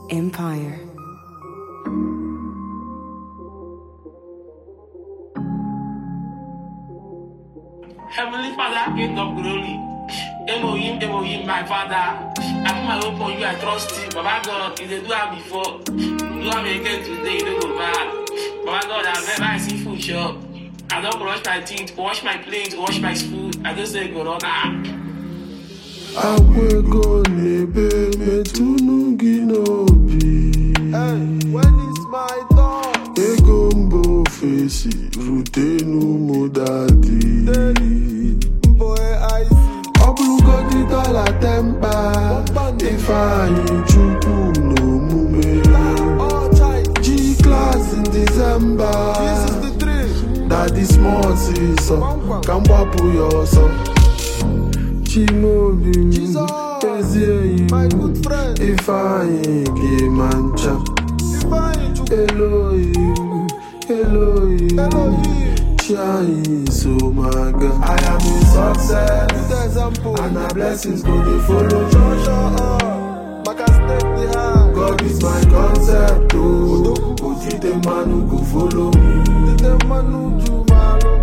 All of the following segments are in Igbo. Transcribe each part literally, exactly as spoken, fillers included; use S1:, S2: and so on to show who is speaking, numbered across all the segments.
S1: Empire.
S2: Heavenly Father, King of glory, Elohim, Elohim, my Father, I put my hope on you, I trust you. Baba God, if they do have before, you have again today, you don't go back. Baba God, I've never seen food shop. I don't brush my teeth, wash my plates, wash my spoon. I just say, go on.
S3: I will go nebe me tunugi nobi.
S4: Hey, when is my dog?
S3: Egombo fesi rutenu modadi.
S4: Boy, I see.
S3: Oblugo di la tempa. If I chuku no mume. G class in December.
S4: This is the dream.
S3: Daddy small season. Kambapu your son. Chimobi,
S4: Jesus, my good friend.
S3: If I give mancha,
S4: If I
S3: Elohim, Elohim,
S4: Elohim,
S3: Chai so my God. I am in success,
S4: good example,
S3: and our blessings go to follow.
S4: Joshua, back and step the hand.
S3: God is my concept, oh. Oti the man who go follow me.
S4: The man who do malo.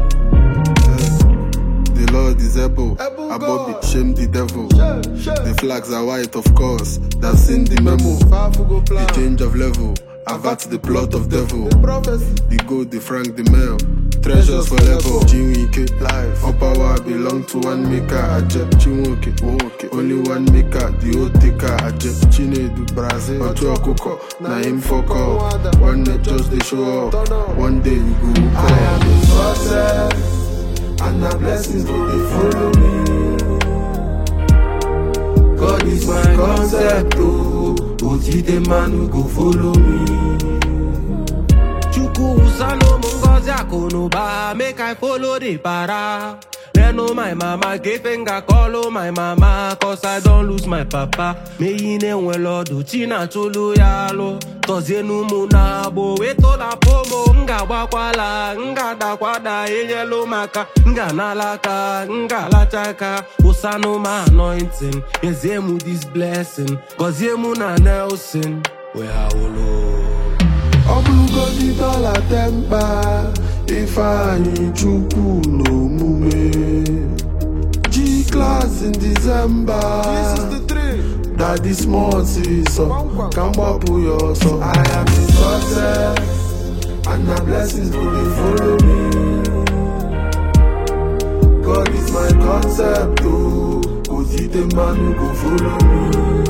S3: The Lord is able,
S4: Able
S3: above
S4: God.
S3: it, shame the devil.
S4: Shame, shame.
S3: The flags are white, of course. That's in the memo.
S4: Powerful go plan.
S3: The change of level, avert the plot of devil.
S4: The prophecy.
S3: The gold, the franc, the mail. Treasures forever. Chinwike, life. All power belong to one maker. Aje, Chinwoke, Woke. Only one maker, the old taker. Aje, Chinedu, Brazil. Ocho Okoko, na him for call. One day just they show up. One day you go call. I am in success, and the blessings go they follow me. God is my concept, oh. Oti the man who go follow me.
S5: Chuku usano mungozi akonoba, make I follow the para. Then know my mama, give finger call my mama, cause I don't lose my papa. Me ine welo do china chulu yalo. Toze numuna bo weto la pomo, nga wakwala, nga da kwada yelo maka, nga nalaka, nga lachaka. Usano my anointing, yezemu this blessing, cause yemu na Nelson. We are
S3: Oblugo di la tempa. If I chuku no mume. G class in December.
S4: This is the dream.
S3: Daddy small season. Kambapu your son. I am in success, and the blessings go they follow me. God is my concept, oh. Oti the man who go follow me.